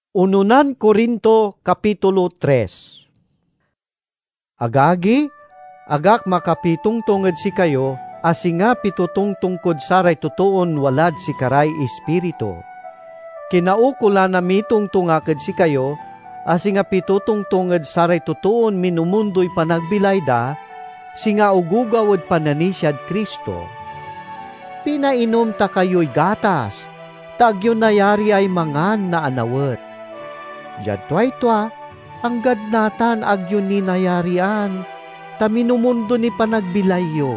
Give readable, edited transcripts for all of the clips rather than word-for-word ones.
Ununan Korinto Kapitulo 3. Agagi, agak makapitong tungod si kayo, asinga pitutong tungkod saray tutuon walad si karay espiritu. Kinaukula na mitong tungakad si kayo, asinga pitutong tungod saray tutuon minumundoy panagbilay da, singa ugugawad pananisyad Kristo. Pinainom ta kayo'y gatas, tagyo nayari ay mangan na anawet. Jadtoy-twa, ang gadnatan agyo ni nayarian, taminumundo ni panagbilayo.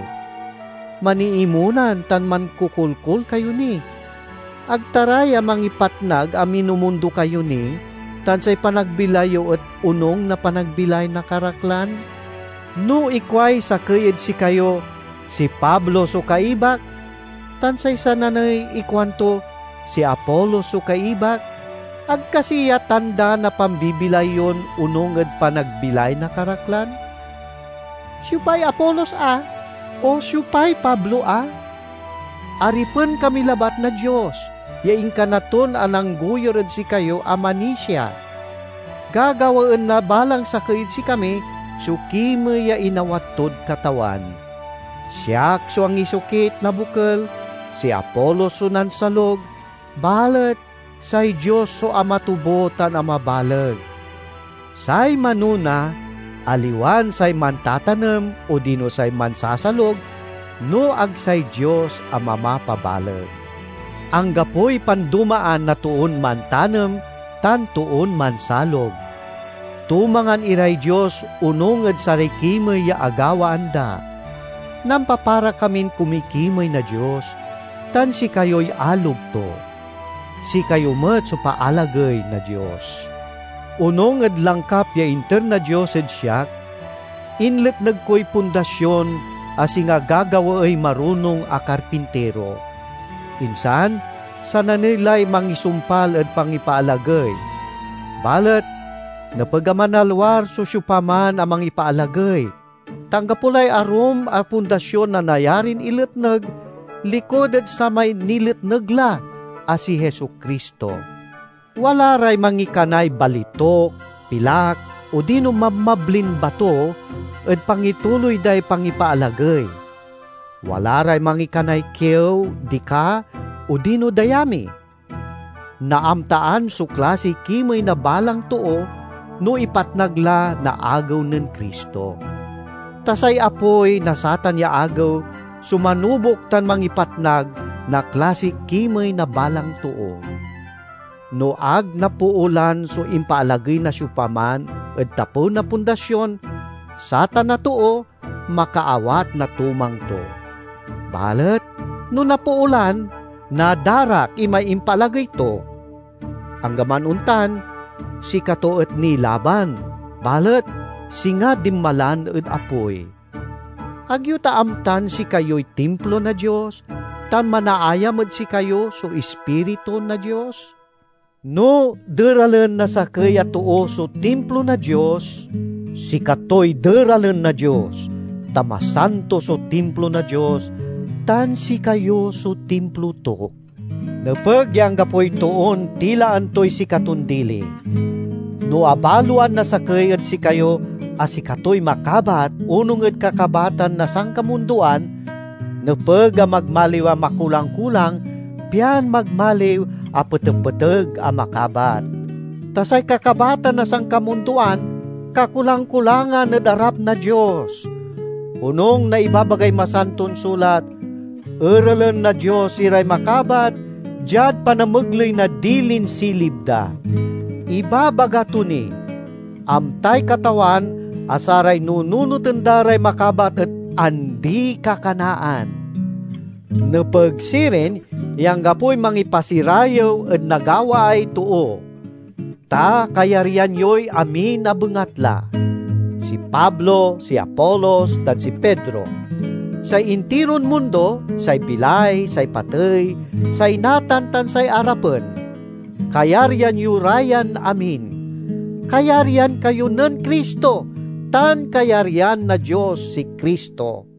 Maniimunan tan man kukulkul kayo ni. Agtaray amang ipatnag aminumundo kayo ni, tan say panagbilayo at unong na panagbilay na karaklan. No ikway sa kayed si kayo, si Pablo so kaibak, tan say sananay ikwanto, si Apollo so kaibak, agkasiya tanda na pambibilay yon unonged panagbilay na karaklan? Siyupay Apolos o siyupay Pablo Aripon kami labat na Diyos, yaing kanaton anang guyored si kayo amanisya. Gagawaan na balang sa kaid si kami, sukime ya inawatod katawan. Siyak so ang isukit na bukal, si Apolos sunan salog, balet, say Diyos so amatubotan amabalag. Say manuna, aliwan say mantatanem o dino say mansasalog, no ag say Diyos amamapabalag. Ang gapoy pandumaan na tuon mantanem, tan tuon mansalog. Tumangan iray Diyos unonged sa rekimay ya agawa anda. Nampapara kamin kumikimay na Diyos, tan si kayo'y alog to. Si kayo met so paalagay na Diyos. Unong ed langkap ya inter na Diyos ed siyak, inlet nagkoy pundasyon asinga gagawa ay marunong a karpintero. Insan, sana nilay mangisumpal ed pangipaalagay. Balet, napagamanalwar so syupaman amang ipaalagay. Tanggapulay arom a pundasyon na nayarin iletnag, likod ed samay niletnagla, si Hesu Kristo. Wala ray mangikanay balitok, pilak, o dino mamablin bato, at pangituloy day pangipaalagay. Wala ray mangikanay kew, dika, o dino dayami. Naamtaan so klase kimoy na balang too, no ipatnagla na agaw ng Kristo. Tasay apoy na satan ya agaw, sumanubok tan mangipatnag, na klasik kimay na balang tuo. No ag na puulan so impaalagay na syupaman at tapo na pundasyon, satan na tuo, makaawat na tumang to. Balet, no napuulan, nadarak imay impalagay to. Ang gaman untan, si kato et nilaban, balet, singa dimmalan et apoy. Agyo taamtan si kayo'y templo na Diyos, tan manaayam ed si kayo so espiritu na Diyos? No, deralen na sa kaya tuo so templo na Diyos, si katoy deralen na Diyos, tamasanto so templo na Diyos, tan si kayo so templo to. Napag yang gapoy tuon, tila antoy si katundili. No abaluan na sa kaya si kayo, si katoy makabat, unong ed kakabatan na sangkamunduan, napag magmaliw a makulang-kulang, piyan magmaliw a peteg-peteg a makabat. Tasay kakabatan na sang kamunduan, kakulang-kulangan na darap na Diyos. Unong na ibabagay masanton sulat, eralen na Diyos iray makabat, jad panamagloy na dilin silibda. Ibabaga to ni, amtay katawan, asaray nununutan daray makabat at andi kakanaan. Napagsirin, yang gapoy mangipasirayaw at nagawa ay tuo. Ta kayarian yo'y amin na bengatla. Si Pablo, si Apolos, dan si Pedro. Sa intiron mundo, say bilay, say patay, say natantan, say arapen. Kayarian yurayan amin. Kayarian kayo ng Kristo, tan kayarian na Diyos si Kristo.